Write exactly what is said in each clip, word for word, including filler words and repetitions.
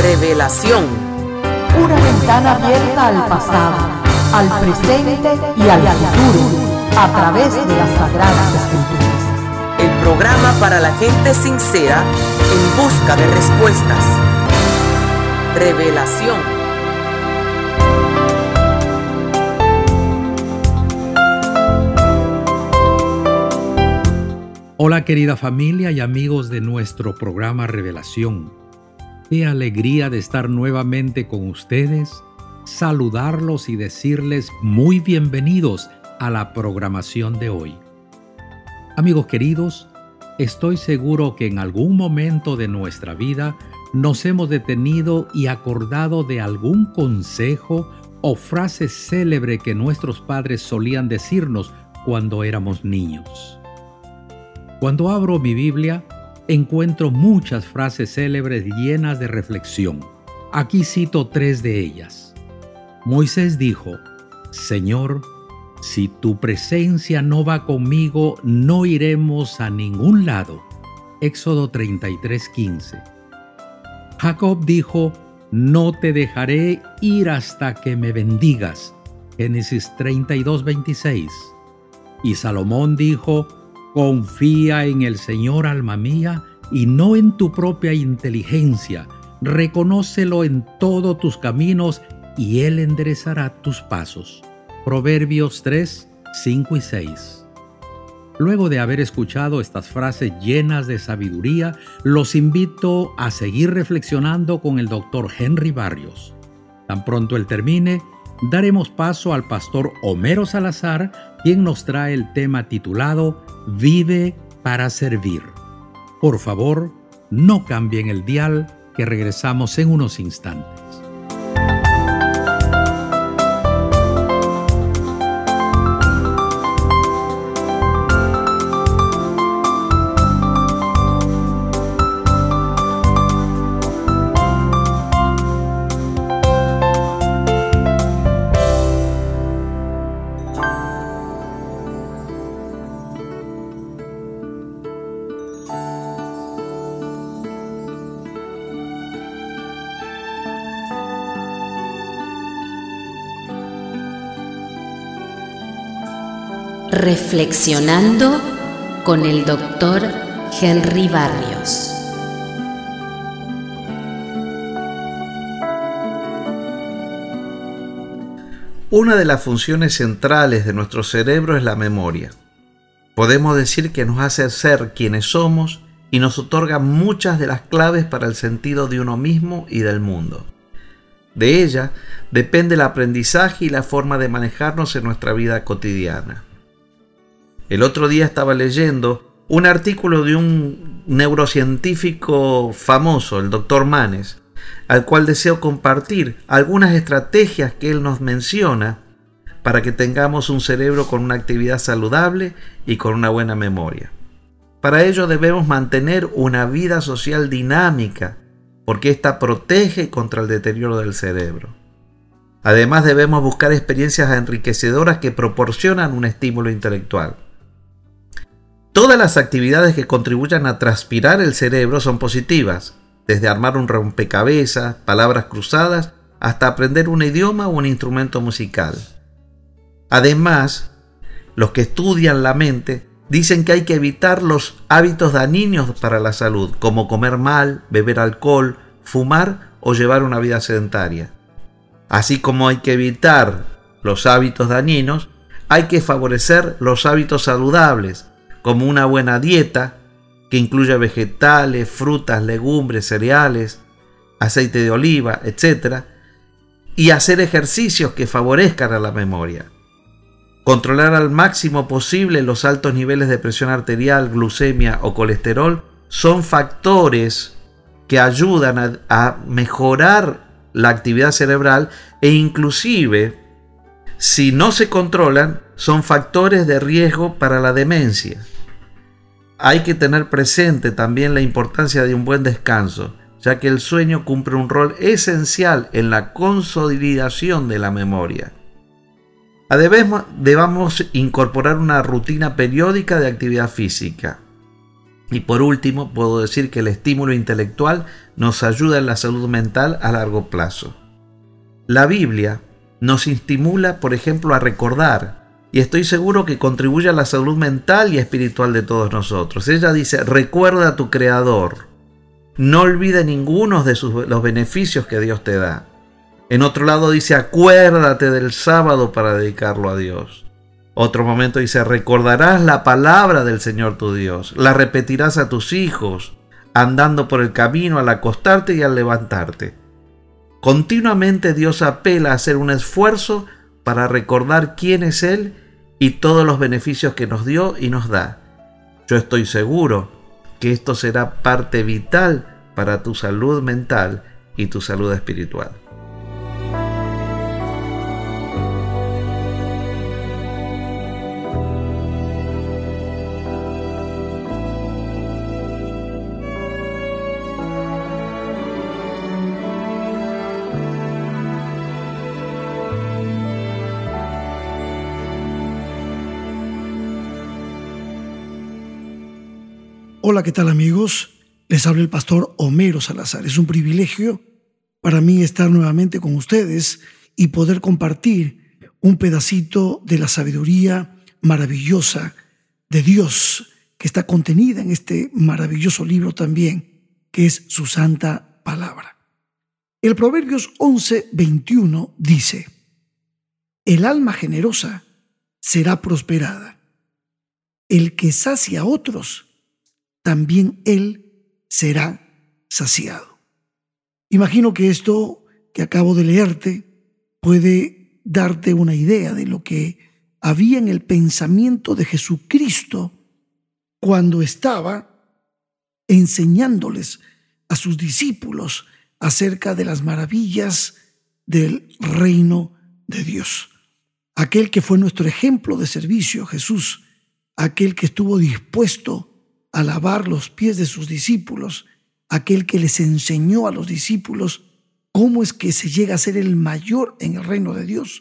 Revelación. Una ventana abierta al pasado, al presente y al futuro, a través de las Sagradas Escrituras. El programa para la gente sincera en busca de respuestas. Revelación. Hola querida familia y amigos de nuestro programa Revelación. Qué alegría de estar nuevamente con ustedes, saludarlos y decirles muy bienvenidos a la programación de hoy. Amigos queridos, estoy seguro que en algún momento de nuestra vida nos hemos detenido y acordado de algún consejo o frase célebre que nuestros padres solían decirnos cuando éramos niños. Cuando abro mi Biblia, encuentro muchas frases célebres llenas de reflexión. Aquí cito tres de ellas. Moisés dijo: Señor, si tu presencia no va conmigo, no iremos a ningún lado. Éxodo treinta y tres, quince. Jacob dijo: No te dejaré ir hasta que me bendigas. Génesis treinta y dos, veintiséis. Y Salomón dijo: Confía en el Señor, alma mía, y no en tu propia inteligencia. Reconócelo en todos tus caminos y Él enderezará tus pasos. Proverbios tres, cinco y seis. Luego de haber escuchado estas frases llenas de sabiduría, los invito a seguir reflexionando con el doctor Henry Barrios. Tan pronto él termine, daremos paso al pastor Homero Salazar, quien nos trae el tema titulado Vive para servir. Por favor, no cambien el dial, que regresamos en unos instantes. Reflexionando con el doctor Henry Barrios. Una de las funciones centrales de nuestro cerebro es la memoria. Podemos decir que nos hace ser quienes somos y nos otorga muchas de las claves para el sentido de uno mismo y del mundo. De ella depende el aprendizaje y la forma de manejarnos en nuestra vida cotidiana. El otro día estaba leyendo un artículo de un neurocientífico famoso, el doctor Manes, al cual deseo compartir algunas estrategias que él nos menciona para que tengamos un cerebro con una actividad saludable y con una buena memoria. Para ello debemos mantener una vida social dinámica, porque ésta protege contra el deterioro del cerebro. Además, debemos buscar experiencias enriquecedoras que proporcionan un estímulo intelectual. Todas las actividades que contribuyan a transpirar el cerebro son positivas, desde armar un rompecabezas, palabras cruzadas, hasta aprender un idioma o un instrumento musical. Además, los que estudian la mente dicen que hay que evitar los hábitos dañinos para la salud, como comer mal, beber alcohol, fumar o llevar una vida sedentaria. Así como hay que evitar los hábitos dañinos, hay que favorecer los hábitos saludables, como una buena dieta que incluya vegetales, frutas, legumbres, cereales, aceite de oliva, etcétera, y hacer ejercicios que favorezcan a la memoria. Controlar al máximo posible los altos niveles de presión arterial, glucemia o colesterol son factores que ayudan a, a mejorar la actividad cerebral e inclusive, si no se controlan, son factores de riesgo para la demencia. Hay que tener presente también la importancia de un buen descanso, ya que el sueño cumple un rol esencial en la consolidación de la memoria. Además, debemos incorporar una rutina periódica de actividad física. Y por último, puedo decir que el estímulo intelectual nos ayuda en la salud mental a largo plazo. La Biblia nos estimula, por ejemplo, a recordar, y estoy seguro que contribuye a la salud mental y espiritual de todos nosotros. Ella dice: recuerda a tu Creador, no olvide ninguno de sus, los beneficios que Dios te da. En otro lado dice: acuérdate del sábado para dedicarlo a Dios. Otro momento dice: recordarás la palabra del Señor tu Dios, la repetirás a tus hijos, andando por el camino al acostarte y al levantarte. Continuamente Dios apela a hacer un esfuerzo para recordar quién es Él y todos los beneficios que nos dio y nos da. Yo estoy seguro que esto será parte vital para tu salud mental y tu salud espiritual. Hola, ¿qué tal amigos? Les habla el pastor Homero Salazar. Es un privilegio para mí estar nuevamente con ustedes y poder compartir un pedacito de la sabiduría maravillosa de Dios que está contenida en este maravilloso libro también, que es su santa palabra. El Proverbios once veintiuno dice: el alma generosa será prosperada. El que sacia a otros, también él será saciado. Imagino que esto que acabo de leerte puede darte una idea de lo que había en el pensamiento de Jesucristo cuando estaba enseñándoles a sus discípulos acerca de las maravillas del reino de Dios. Aquel que fue nuestro ejemplo de servicio, Jesús, aquel que estuvo dispuesto a lavar los pies de sus discípulos, aquel que les enseñó a los discípulos cómo es que se llega a ser el mayor en el reino de Dios.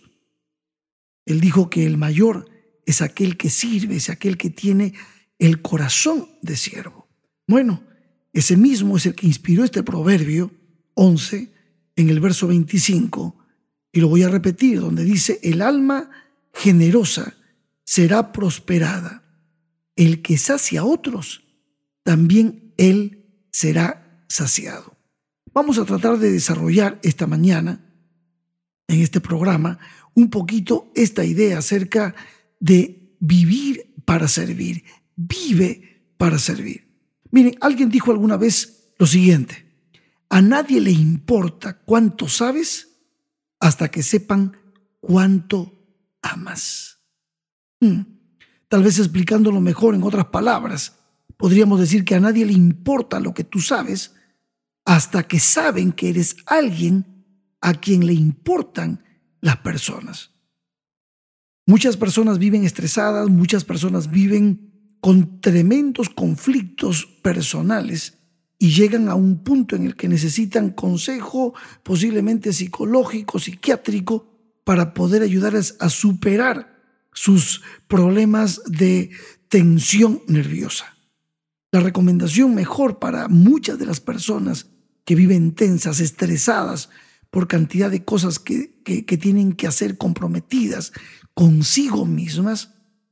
Él dijo que el mayor es aquel que sirve, es aquel que tiene el corazón de siervo. Bueno, ese mismo es el que inspiró este proverbio once en el verso veinticinco, y lo voy a repetir, donde dice: el alma generosa será prosperada. El que sacia a otros, también él será saciado. Vamos a tratar de desarrollar esta mañana, en este programa, un poquito esta idea acerca de vivir para servir. Vive para servir. Miren, alguien dijo alguna vez lo siguiente: a nadie le importa cuánto sabes hasta que sepan cuánto amas. Hmm. Tal vez explicándolo mejor en otras palabras, podríamos decir que a nadie le importa lo que tú sabes hasta que saben que eres alguien a quien le importan las personas. Muchas personas viven estresadas, muchas personas viven con tremendos conflictos personales y llegan a un punto en el que necesitan consejo, posiblemente psicológico, psiquiátrico, para poder ayudarles a superar sus problemas de tensión nerviosa. La recomendación mejor para muchas de las personas que viven tensas, estresadas por cantidad de cosas que, que, que tienen que hacer, comprometidas consigo mismas,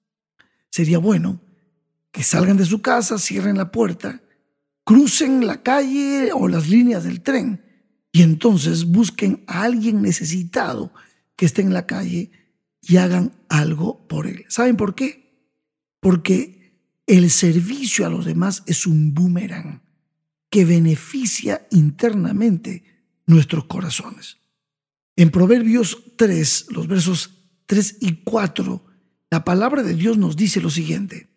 sería bueno que salgan de su casa, cierren la puerta, crucen la calle o las líneas del tren y entonces busquen a alguien necesitado que esté en la calle y hagan algo por él. ¿Saben por qué? Porque el servicio a los demás es un boomerang que beneficia internamente nuestros corazones. En Proverbios tres, los versos tres y cuatro, la palabra de Dios nos dice lo siguiente: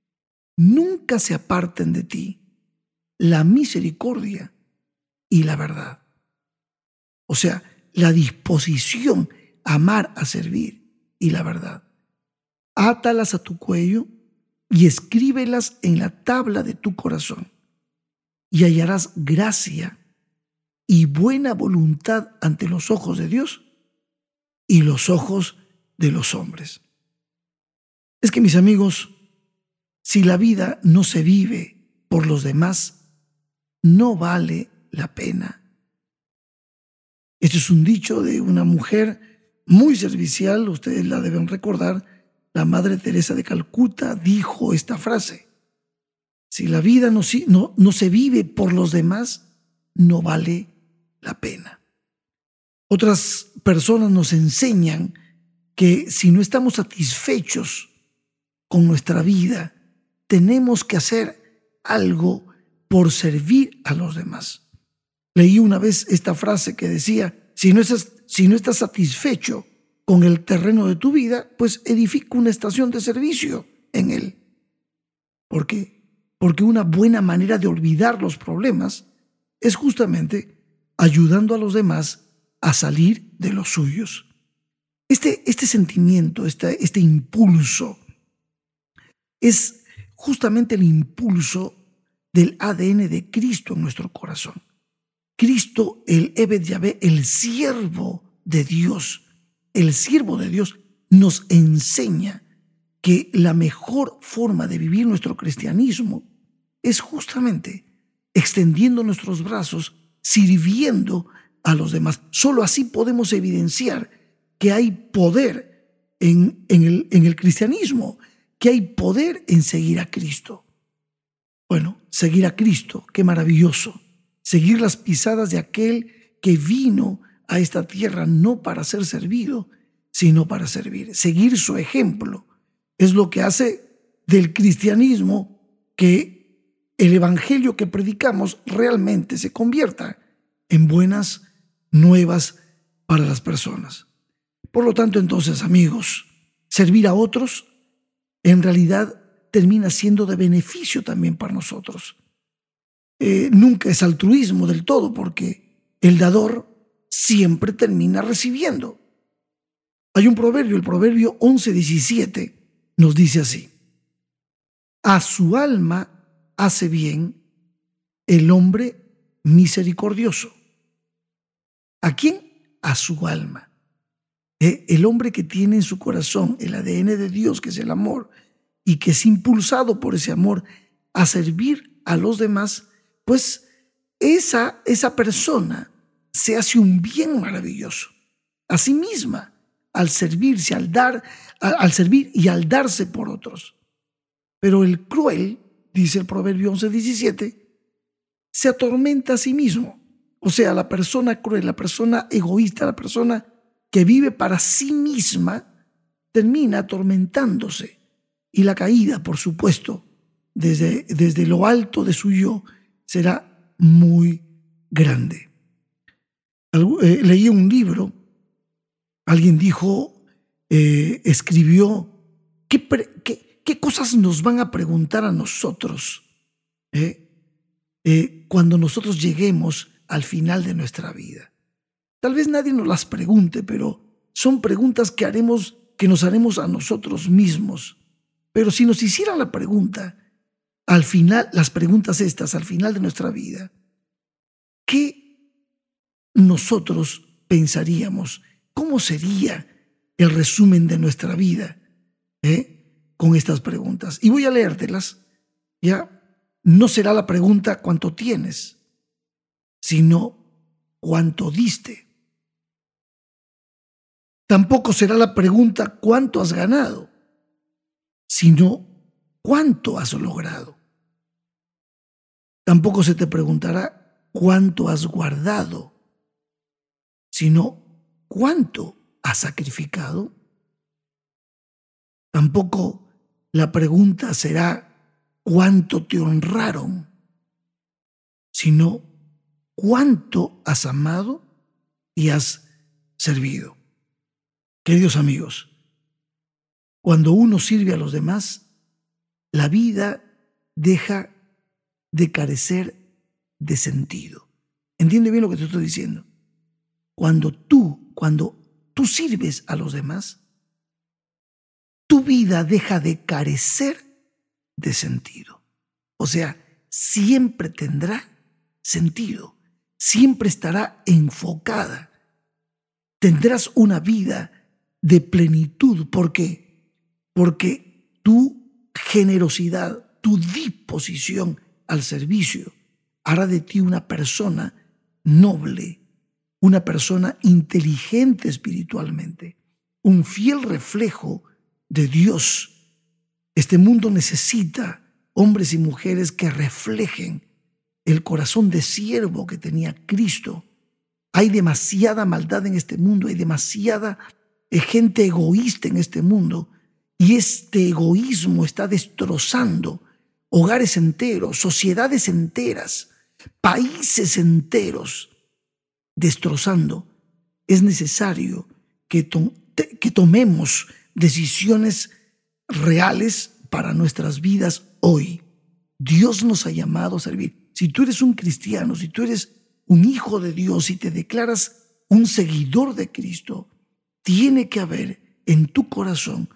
nunca se aparten de ti la misericordia y la verdad. O sea, la disposición a amar, a servir, y la verdad. Átalas a tu cuello y escríbelas en la tabla de tu corazón, y hallarás gracia y buena voluntad ante los ojos de Dios y los ojos de los hombres. Es que, mis amigos, si la vida no se vive por los demás no vale la pena. Este es un dicho de una mujer muy servicial, ustedes la deben recordar. La Madre Teresa de Calcuta dijo esta frase: si la vida no, no, no se vive por los demás, no vale la pena. Otras personas nos enseñan que si no estamos satisfechos con nuestra vida, tenemos que hacer algo por servir a los demás. Leí una vez esta frase que decía: si no estás, si no estás satisfecho con el terreno de tu vida, pues edifica una estación de servicio en él. ¿Por qué? Porque una buena manera de olvidar los problemas es justamente ayudando a los demás a salir de los suyos. Este, este sentimiento, este, este impulso, es justamente el impulso del A D N de Cristo en nuestro corazón. Cristo, el Eved Yahvé, el siervo de Dios, el siervo de Dios, nos enseña que la mejor forma de vivir nuestro cristianismo es justamente extendiendo nuestros brazos, sirviendo a los demás. Solo así podemos evidenciar que hay poder en, en, el, en el cristianismo, que hay poder en seguir a Cristo. Bueno, seguir a Cristo, qué maravilloso. Seguir las pisadas de aquel que vino a esta tierra no para ser servido, sino para servir. Seguir su ejemplo es lo que hace del cristianismo que el evangelio que predicamos realmente se convierta en buenas nuevas para las personas. Por lo tanto, entonces, amigos, servir a otros en realidad termina siendo de beneficio también para nosotros. Eh, nunca es altruismo del todo, porque el dador siempre termina recibiendo. Hay un proverbio, el proverbio once diecisiete, nos dice así: a su alma hace bien el hombre misericordioso. ¿A quién? A su alma. Eh, el hombre que tiene en su corazón el A D N de Dios, que es el amor, y que es impulsado por ese amor a servir a los demás, pues esa, esa persona se hace un bien maravilloso a sí misma al servirse, al dar, al, al servir y al darse por otros. Pero el cruel, dice el proverbio once diecisiete, se atormenta a sí mismo. O sea, la persona cruel, la persona egoísta, la persona que vive para sí misma, termina atormentándose. Y la caída, por supuesto, desde, desde lo alto de su yo, será muy grande. Eh, leí un libro, alguien dijo, eh, escribió, ¿qué, pre, qué, ¿qué cosas nos van a preguntar a nosotros eh, eh, cuando nosotros lleguemos al final de nuestra vida? Tal vez nadie nos las pregunte, pero son preguntas que haremos, que nos haremos a nosotros mismos. Pero si nos hicieran la pregunta, al final, las preguntas estas, al final de nuestra vida, ¿qué nosotros pensaríamos? ¿Cómo sería el resumen de nuestra vida eh, con estas preguntas? Y voy a leértelas. Ya no será la pregunta cuánto tienes, sino cuánto diste. Tampoco será la pregunta cuánto has ganado, sino cuánto has logrado. Tampoco se te preguntará cuánto has guardado, sino cuánto has sacrificado. Tampoco la pregunta será cuánto te honraron, sino cuánto has amado y has servido. Queridos amigos, cuando uno sirve a los demás, la vida deja de carecer de sentido. ¿Entiende bien lo que te estoy diciendo? Cuando tú, cuando tú sirves a los demás, tu vida deja de carecer de sentido. O sea, siempre tendrá sentido, siempre estará enfocada. Tendrás una vida de plenitud. ¿Por qué? Porque tu generosidad, tu disposición al servicio hará de ti una persona noble, una persona inteligente espiritualmente, un fiel reflejo de Dios. Este mundo necesita hombres y mujeres que reflejen el corazón de siervo que tenía Cristo. Hay demasiada maldad en este mundo, hay demasiada gente egoísta en este mundo, y este egoísmo está destrozando hogares enteros, sociedades enteras, países enteros, destrozando. Es necesario que, to- que tomemos decisiones reales para nuestras vidas hoy. Dios nos ha llamado a servir. Si tú eres un cristiano, si tú eres un hijo de Dios y te declaras un seguidor de Cristo, tiene que haber en tu corazón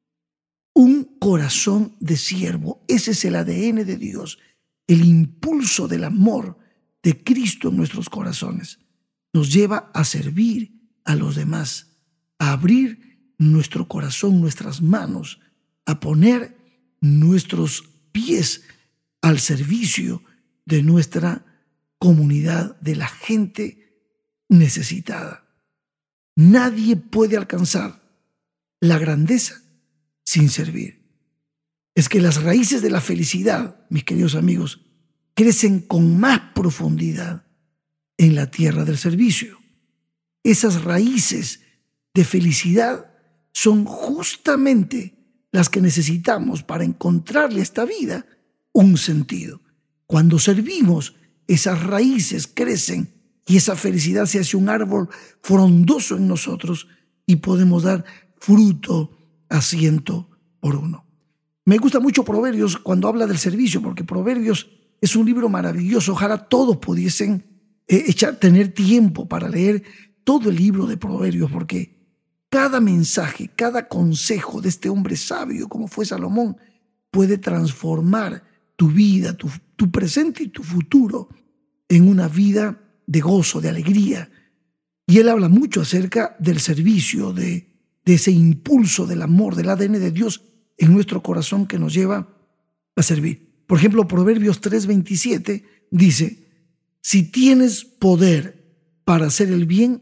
un corazón de siervo. Ese es el A D N de Dios, el impulso del amor de Cristo en nuestros corazones. Nos lleva a servir a los demás, a abrir nuestro corazón, nuestras manos, a poner nuestros pies al servicio de nuestra comunidad, de la gente necesitada. Nadie puede alcanzar la grandeza sin servir. Es que las raíces de la felicidad, mis queridos amigos, crecen con más profundidad en la tierra del servicio. Esas raíces de felicidad son justamente las que necesitamos para encontrarle a esta vida un sentido. Cuando servimos, esas raíces crecen y esa felicidad se hace un árbol frondoso en nosotros y podemos dar fruto a ciento por uno. Me gusta mucho Proverbios cuando habla del servicio, porque Proverbios es un libro maravilloso. Ojalá todos pudiesen eh, echar, tener tiempo para leer todo el libro de Proverbios, porque cada mensaje, cada consejo de este hombre sabio, como fue Salomón, puede transformar tu vida, tu, tu presente y tu futuro en una vida de gozo, de alegría. Y él habla mucho acerca del servicio, de, de ese impulso del amor, del A D N de Dios en nuestro corazón que nos lleva a servir. Por ejemplo, Proverbios tres veintisiete dice: si tienes poder para hacer el bien,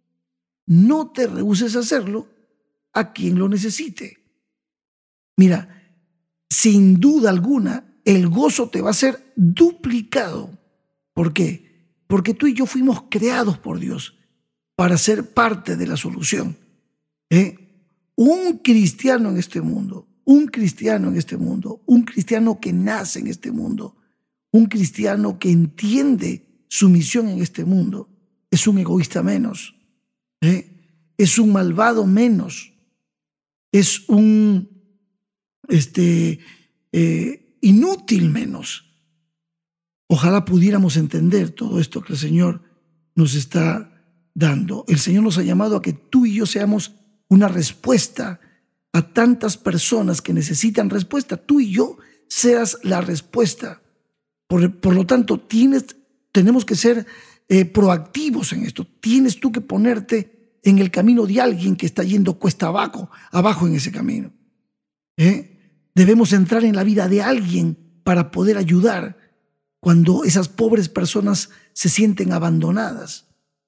no te rehúses a hacerlo a quien lo necesite. Mira, sin duda alguna, el gozo te va a ser duplicado. ¿Por qué? Porque tú y yo fuimos creados por Dios para ser parte de la solución. ¿Eh? Un cristiano en este mundo, un cristiano en este mundo, un cristiano que nace en este mundo, un cristiano que entiende su misión en este mundo, es un egoísta menos. ¿Eh? Es un malvado menos, es un este, eh, inútil menos. Ojalá pudiéramos entender todo esto que el Señor nos está dando. El Señor nos ha llamado a que tú y yo seamos una respuesta a tantas personas que necesitan respuesta. Tú y yo seas la respuesta. Por, por lo tanto, tienes, tenemos que ser Eh, proactivos en esto. Tienes tú que ponerte en el camino de alguien que está yendo cuesta abajo, abajo en ese camino. ¿Eh? Debemos entrar en la vida de alguien para poder ayudar cuando esas pobres personas se sienten abandonadas.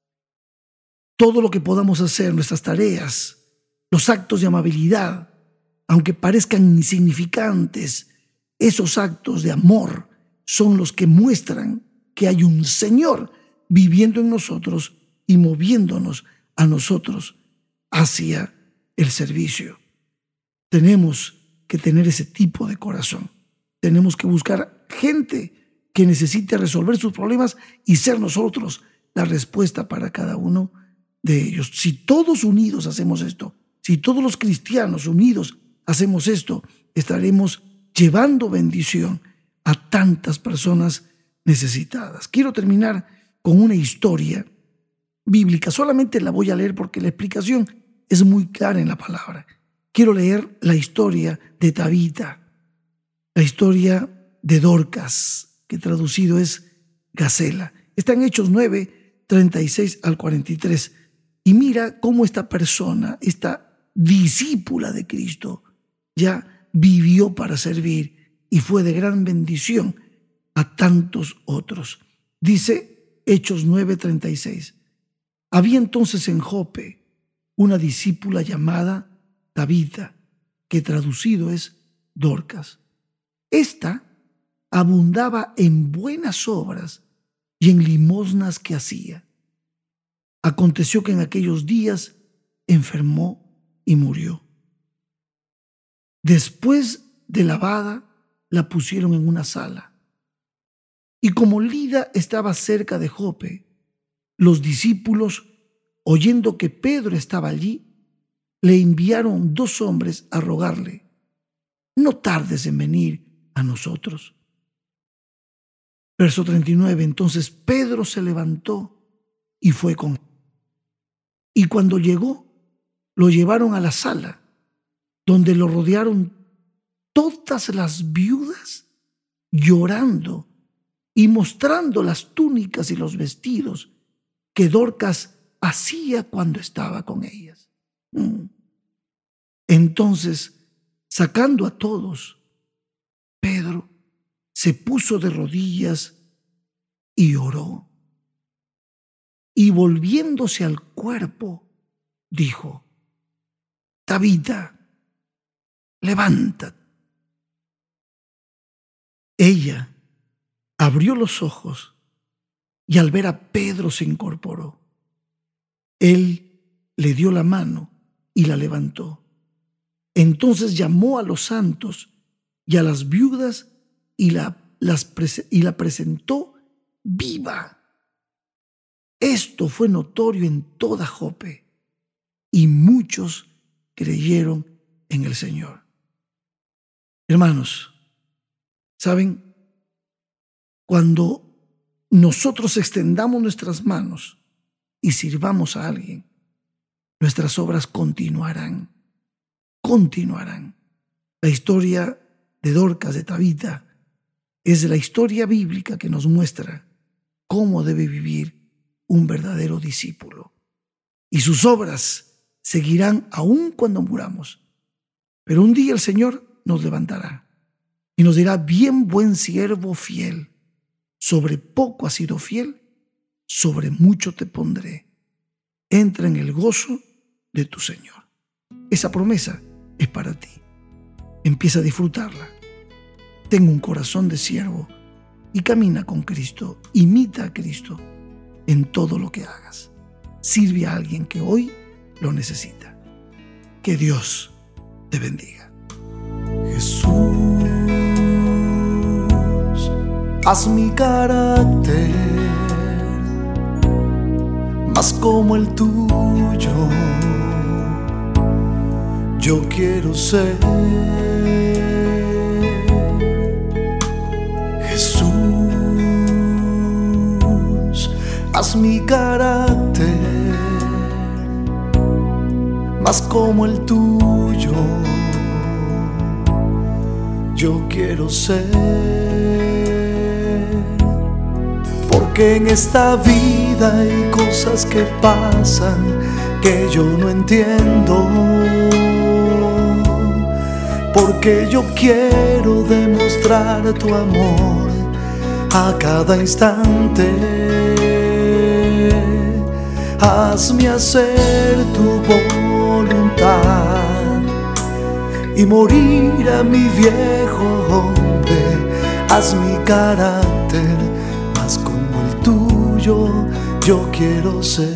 Todo lo que podamos hacer, nuestras tareas, los actos de amabilidad, aunque parezcan insignificantes, esos actos de amor son los que muestran que hay un Señor viviendo en nosotros y moviéndonos a nosotros hacia el servicio. Tenemos que tener ese tipo de corazón. Tenemos que buscar gente que necesite resolver sus problemas y ser nosotros la respuesta para cada uno de ellos. Si todos unidos hacemos esto, si todos los cristianos unidos hacemos esto, estaremos llevando bendición a tantas personas necesitadas. Quiero terminar con una historia bíblica. Solamente la voy a leer porque la explicación es muy clara en la palabra. Quiero leer la historia de Tabita, la historia de Dorcas, que traducido es Gacela. Está en Hechos nueve, treinta y seis al cuarenta y tres. Y mira cómo esta persona, esta discípula de Cristo, ya vivió para servir y fue de gran bendición a tantos otros. Dice Hechos nueve treinta y seis. Había entonces en Jope una discípula llamada Tabita, que traducido es Dorcas. Esta abundaba en buenas obras y en limosnas que hacía. Aconteció que en aquellos días enfermó y murió. Después de lavada, la pusieron en una sala. Y como Lida estaba cerca de Jope, los discípulos, oyendo que Pedro estaba allí, le enviaron dos hombres a rogarle: no tardes en venir a nosotros. Verso treinta y nueve. Entonces Pedro se levantó y fue con él. Y cuando llegó, lo llevaron a la sala, donde lo rodearon todas las viudas, llorando y mostrando las túnicas y los vestidos que Dorcas hacía cuando estaba con ellas. Entonces, sacando a todos, Pedro se puso de rodillas y oró. Y volviéndose al cuerpo, dijo: Tabita, levántate. Ella abrió los ojos y al ver a Pedro se incorporó. Él le dio la mano y la levantó. Entonces llamó a los santos y a las viudas y la, las prese- y la presentó viva. Esto fue notorio en toda Jope, y muchos creyeron en el Señor. Hermanos, ¿saben? Cuando nosotros extendamos nuestras manos y sirvamos a alguien, nuestras obras continuarán, continuarán. La historia de Dorcas, de Tabita, es la historia bíblica que nos muestra cómo debe vivir un verdadero discípulo. Y sus obras seguirán aún cuando muramos. Pero un día el Señor nos levantará y nos dirá: bien, buen siervo fiel, sobre poco has sido fiel, sobre mucho te pondré. Entra en el gozo de tu Señor. Esa promesa es para ti. Empieza a disfrutarla. Ten un corazón de siervo y camina con Cristo. Imita a Cristo en todo lo que hagas. Sirve a alguien que hoy lo necesita. Que Dios te bendiga. Jesús, haz mi carácter más como el tuyo. Yo quiero ser. Jesús, haz mi carácter más como el tuyo. Yo quiero ser, porque en esta vida hay cosas que pasan que yo no entiendo, porque yo quiero demostrar tu amor a cada instante. Hazme hacer tu voluntad y morir a mi viejo hombre. Haz mi carácter más como el tuyo. Yo quiero ser.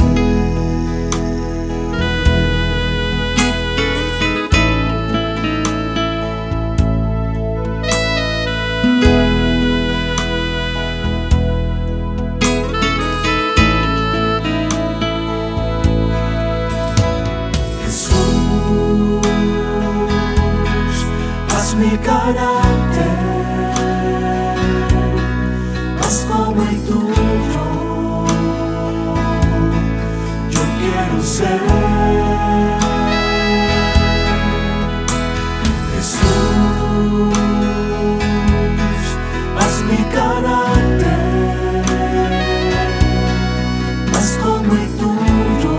Mi carácter más como el tuyo. Yo quiero ser. Jesús, haz mi carácter más como el tuyo.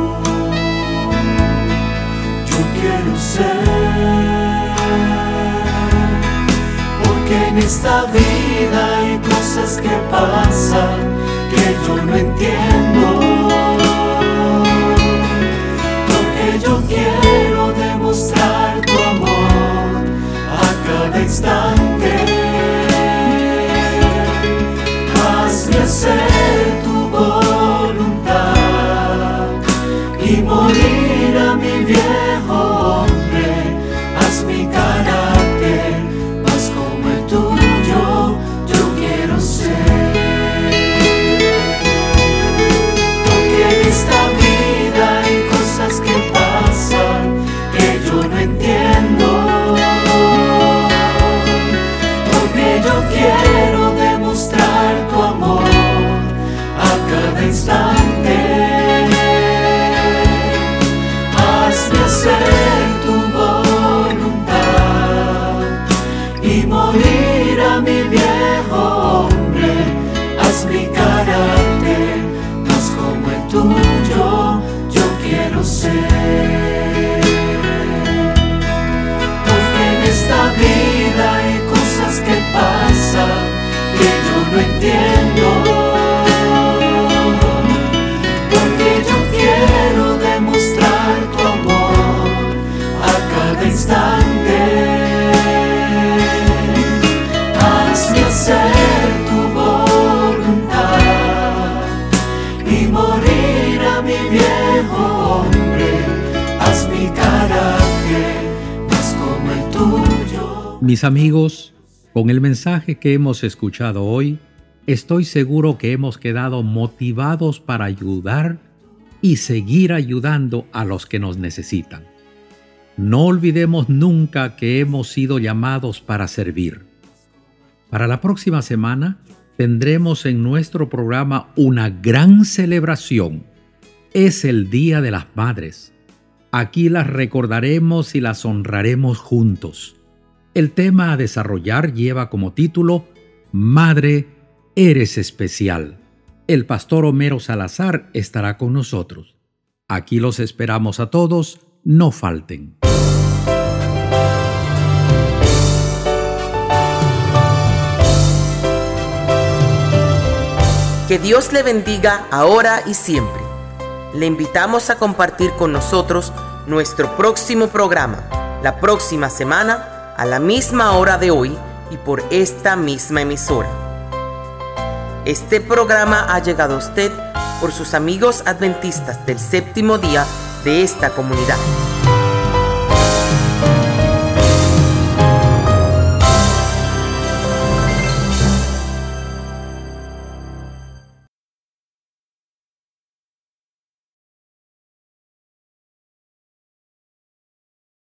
Yo quiero ser. En esta vida hay cosas yo no entiendo, porque yo quiero demostrar tu amor a cada instante. Hazme hacer tu voluntad y morir a mi viejo hombre. Haz mi carácter más como el tuyo, yo quiero ser. Porque en esta vida hay cosas que pasan que yo no entiendo, porque yo quiero demostrar tu amor a cada instante. Hazme hacer tu voluntad y morir a mi viejo hombre. Haz mi carácter más como el tuyo, yo quiero ser. Porque en esta vida hay cosas que pasan que yo no entiendo, porque yo quiero demostrar tu amor a cada instante. Hazme hacer tu voluntad y morir a mi viejo hombre. Haz mi carácter más como el tuyo. Mis amigos, con el mensaje que hemos escuchado hoy, estoy seguro que hemos quedado motivados para ayudar y seguir ayudando a los que nos necesitan. No olvidemos nunca que hemos sido llamados para servir. Para la próxima semana tendremos en nuestro programa una gran celebración. Es el Día de las Madres. Aquí las recordaremos y las honraremos juntos. El tema a desarrollar lleva como título Madre, eres especial. El pastor Homero Salazar estará con nosotros. Aquí los esperamos a todos, no falten. Que Dios le bendiga ahora y siempre. Le invitamos a compartir con nosotros nuestro próximo programa, la próxima semana, a la misma hora de hoy y por esta misma emisora. Este programa ha llegado a usted por sus amigos adventistas del séptimo día de esta comunidad.